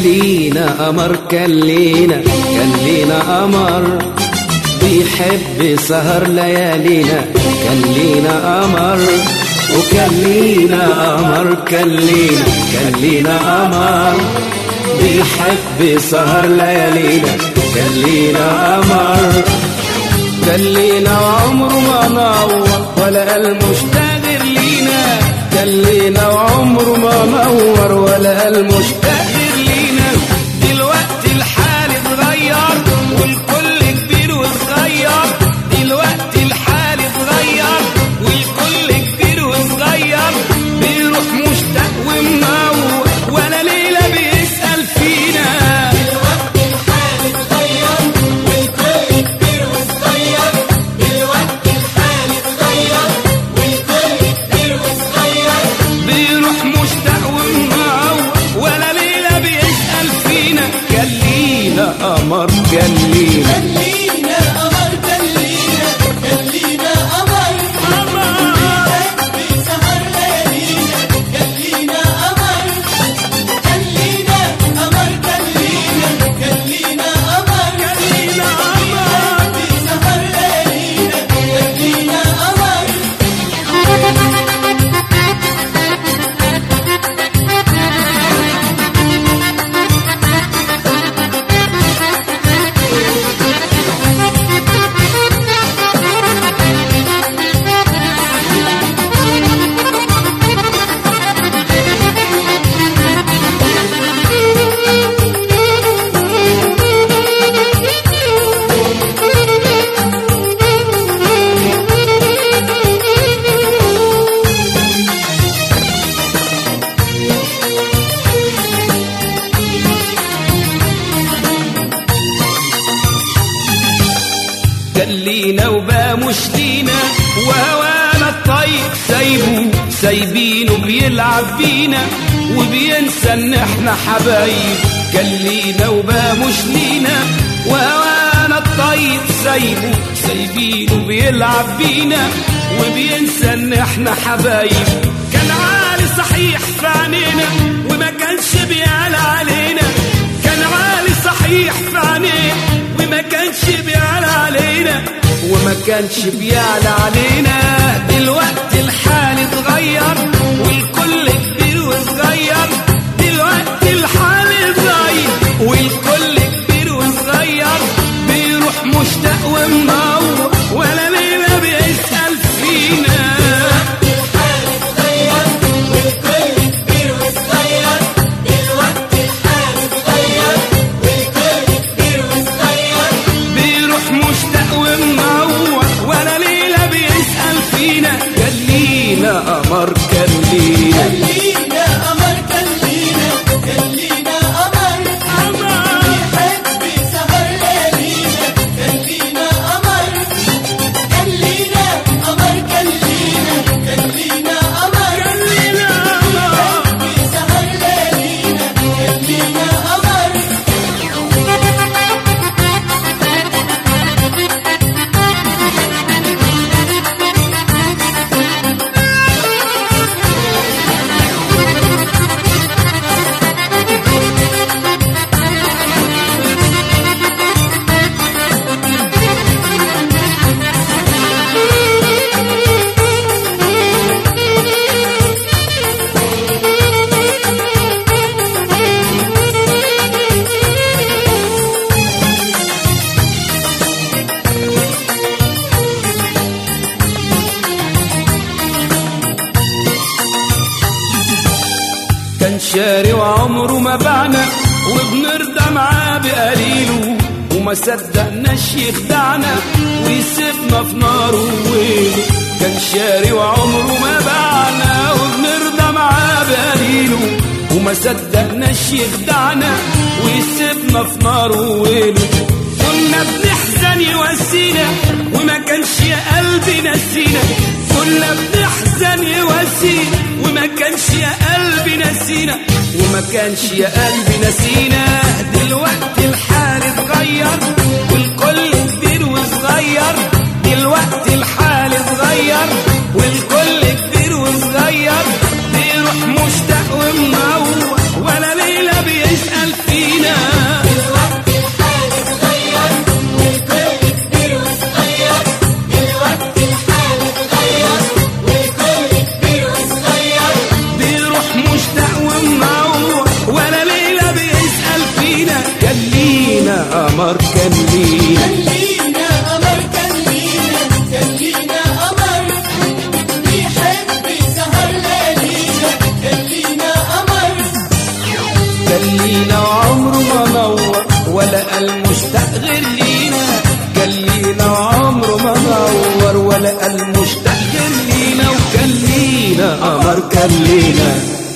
لينا قمر، كان لينا قمر بيحب سهر ليالينا، كان لينا قمر وكان لينا قمر، كان لينا قمر بيحب سهر ليالينا، كان لينا قمر، كان لينا وعمره ما نور ولا قال مشتاق غير لينا، كان لينا وعمره ما نور ولا قال مشتاق غير لينا. دلوقتي الحال اتغير والكل كبير وصغير، دلوقتي الحال اتغير والكل كبير وصغير، بيروح مشتاق ومنور ولا ليلة بيسأل فينا. دلوقتي الحال اتغير والكل كبير وصغير، دلوقتي الحال اتغير والكل كبير وصغير، بيروح مشتاق ومنور ولا ليلة بيسأل فينا. كان لينا قمر، كان لينا قمر، كان لينا قمر بيحب سهر ليالينا، كان لينا قمر، كان لينا قمر، كان لينا قمر بيحب سهر ليالينا، كان لينا قمر. كان لينا وبقى مش لينا، وهوانا الطيب سايبينه بيلعب بينا وبينسى ان احنا حبايب. كان لينا وبقى مش لينا، وهوانا الطيب سايبينه بيلعب بينا وبينسى ان احنا حبايب. كان عالي صحيح في عينينا وما كانش بيعلى علينا، كان عالي صحيح في عينينا وما كانش بيعلى علينا، وما كانش بيعلى علينا. دلوقتي الحال اتغير والكل كبير وصغير، دلوقتي الحال اتغير والكل كبير وصغير، بيروح مشتاق ومنور ولا ليلة بيسأل فينا. الحال اتغير والكل كبير وصغير، دلوقتي الحال اتغير والكل كبير وصغير، بيروح مشتاق ومنور ولا ليلة بيسأل فينا. كان لينا قمر، كان لينا قمر، كان لينا قمر بيحب سهر ليالينا، كان لينا قمر، كان لينا قمر، كان لينا قمر بيحب سهر ليالينا، كان لينا قمر. كان شاري وعمره ما باعنا وبنرضى معاه بقليله، وما صدقناش يخدعنا ويسيبنا في نار وويله. كان شاري وعمره ما باعنا وبنرضى معاه بقليله، وما صدقناش يخدعنا ويسيبنا في نار وويله. كنا بنحزن يواسينا وما كانش يا قلبي نسينا، كنا بنحزن يواسينا وما كانش يا قلبي نسينا، وما كانش يا قلبي نسينا. دلوقتي الحال اتغير والكل كبير وصغير، دلوقتي الحال اتغير والكل كبير وصغير، بيروح مشتاق ومنور ولا ليلة بيسأل فينا. قال مشتاق غير لينا، كان لينا عمره ما نور، ولا قال مشتاق غير لينا، وكان لينا قمر كان لينا.